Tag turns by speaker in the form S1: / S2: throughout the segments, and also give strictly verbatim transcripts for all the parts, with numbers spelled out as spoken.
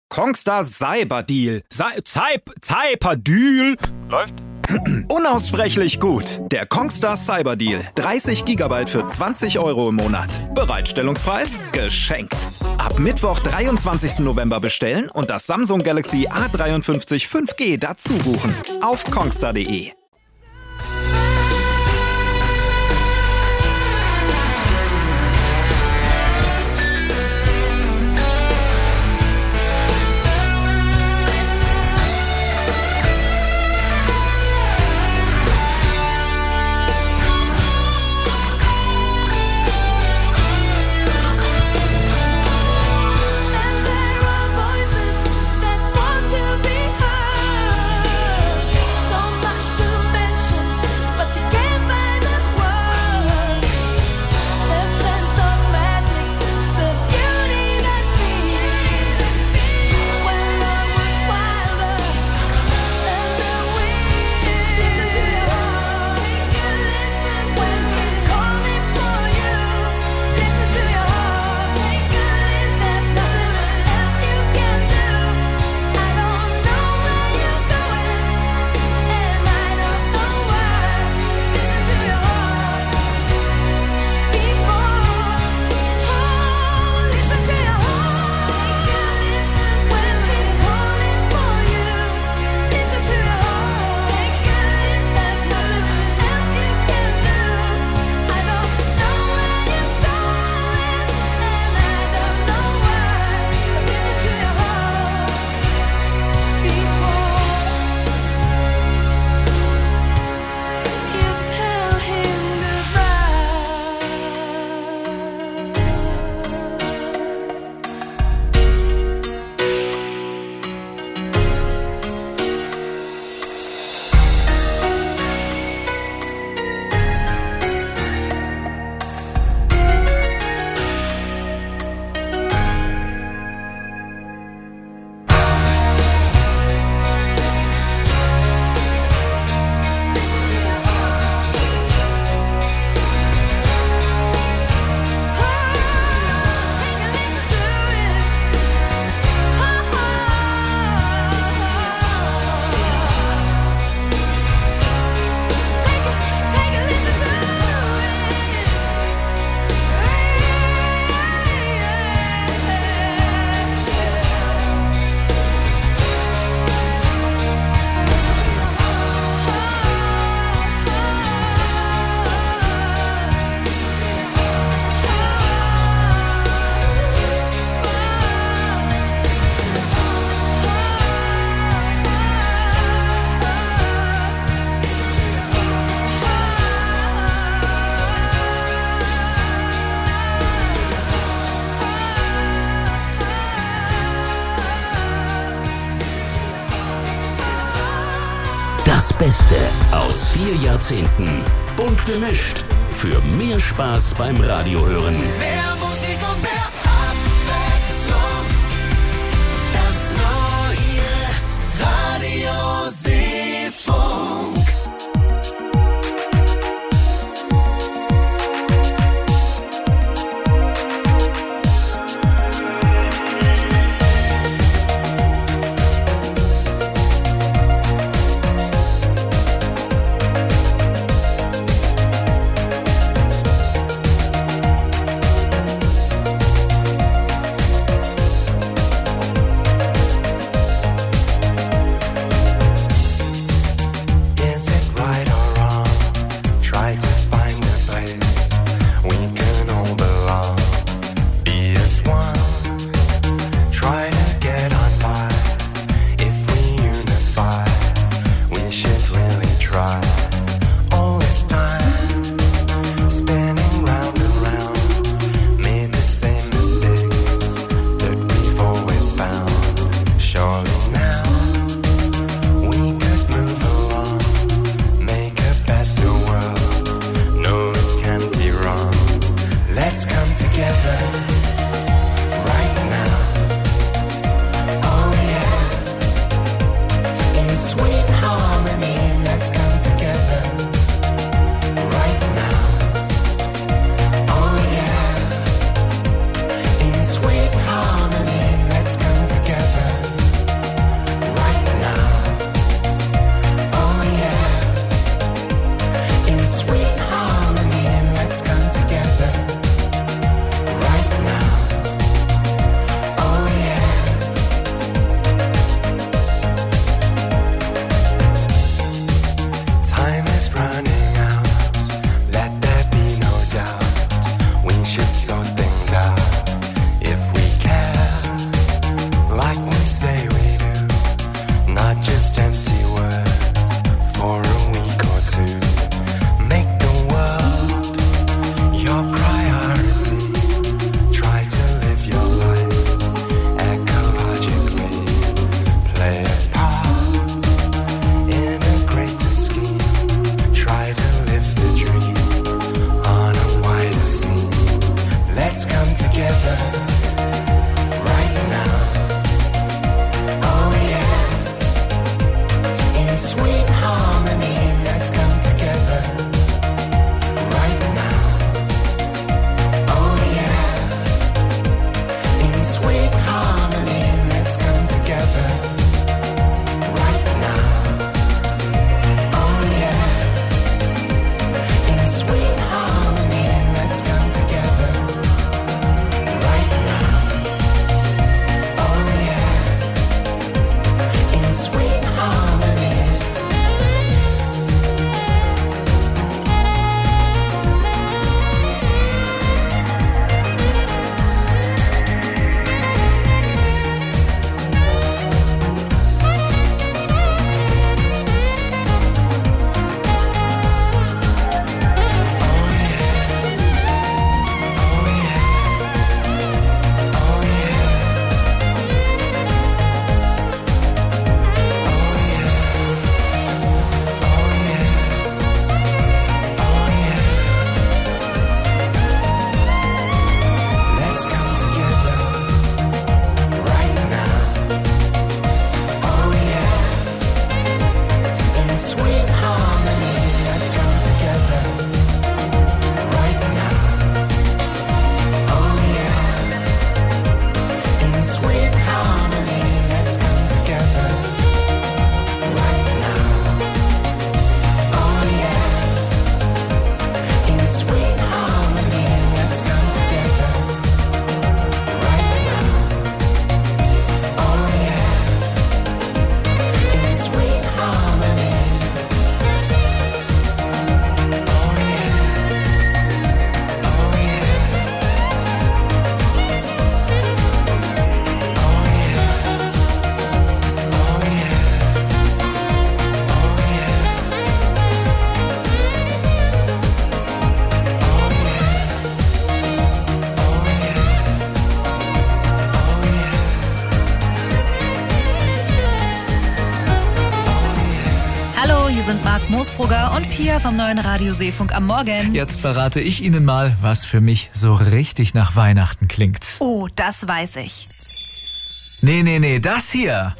S1: Kongstar Cyberdeal. Cyp, Cyberdeal.
S2: Läuft?
S1: Unaussprechlich gut. Der Kongstar Cyberdeal. dreißig Gigabyte für zwanzig Euro im Monat. Bereitstellungspreis geschenkt. Ab Mittwoch, dreiundzwanzigsten November bestellen und das Samsung Galaxy A dreiundfünfzig fünf G dazu buchen. Auf kongstar punkt de.
S3: Das Beste aus vier Jahrzehnten. Bunt gemischt. Für mehr Spaß beim Radiohören.
S4: Mehr Musik und mehr Abwechslung. Das neue Radio Seefunk.
S2: sind Marc Moosbrugger und Pia vom neuen Radio Seefunk am Morgen.
S5: Jetzt verrate ich Ihnen mal, was für mich so richtig nach Weihnachten klingt.
S2: Oh, das weiß ich.
S5: Nee, nee, nee, das hier.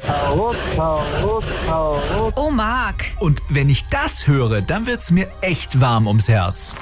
S2: Oh, Marc.
S5: Und wenn ich das höre, dann wird's mir echt warm ums Herz.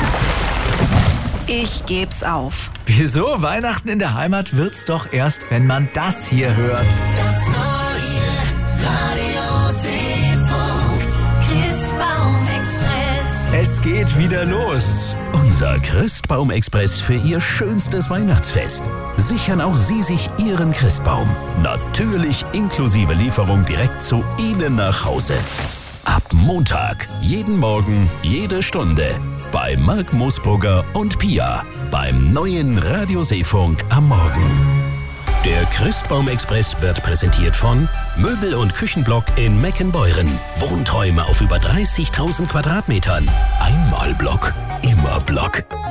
S2: Ich geb's auf.
S5: Wieso? Weihnachten in der Heimat wird's doch erst, wenn man das hier hört.
S4: Das neue Radio Seefunk. Christbaum-Express.
S5: Es geht wieder los.
S3: Unser Christbaum-Express für Ihr schönstes Weihnachtsfest. Sichern auch Sie sich Ihren Christbaum. Natürlich inklusive Lieferung direkt zu Ihnen nach Hause. Ab Montag, jeden Morgen, jede Stunde. Bei Marc Moosbrugger und Pia. Beim neuen Radio Seefunk am Morgen. Der Christbaum-Express wird präsentiert von Möbel- und Küchenblock in Meckenbeuren. Wohnträume auf über dreißigtausend Quadratmetern. Einmal Block, immer Block.